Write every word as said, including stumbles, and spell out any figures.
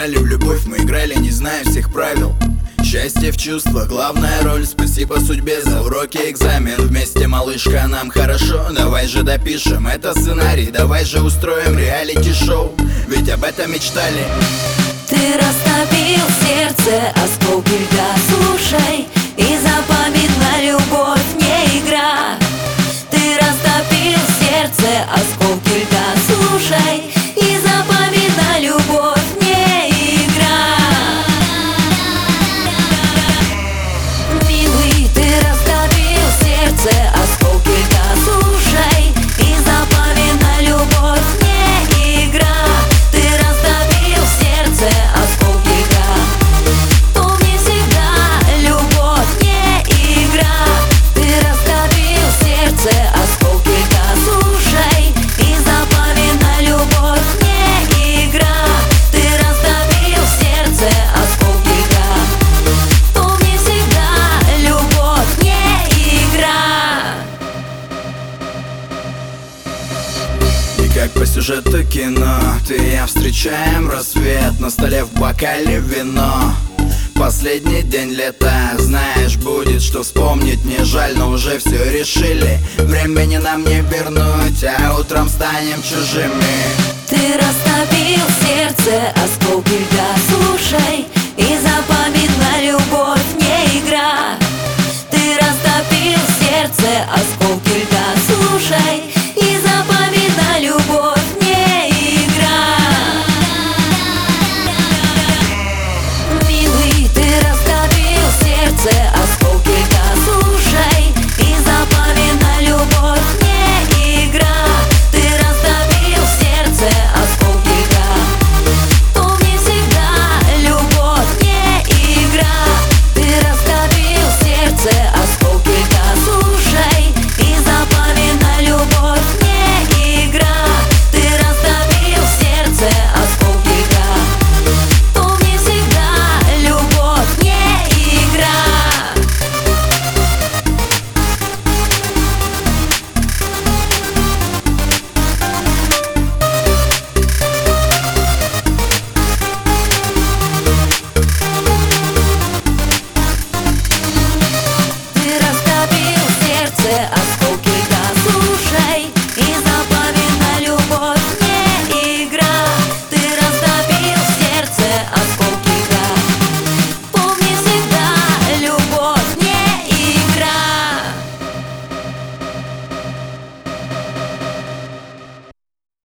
играли в любовь, мы играли, не зная всех правил. Счастье в чувствах, главная роль. Спасибо судьбе за уроки, экзамен. Вместе, малышка, нам хорошо. Давай же допишем это сценарий. Давай же устроим реалити-шоу, ведь об этом мечтали. Ты растопил сердце, осколки льда. Слушай и запоминай, любовь не игра. Ты растопил сердце, осколки льда. Слушай и запоминай, любовь не игра. Милый, ты растопил сердце, осколки льда. Слушай и запоминай, любовь не игра. Ты растопил сердце, осколки льда. Помни всегда, любовь не игра. Ты растопил сердце, осколки льда. Слушай и запоминай, любовь не игра. Ты растопил сердце, осколки льда. Помни всегда, любовь не игра. И как по сюжету кино, ты и я встречаем рассвет. На столе в бокале вино. Последний день лета, знаешь, будет что вспомнить. Не жаль, но уже все решили. Времени нам не вернуть, а утром станем чужими. Ты растопил сердце, осколки льда. Слушай и запоминай, любовь не игра. Ты растопил сердце, осколки льда. Слушай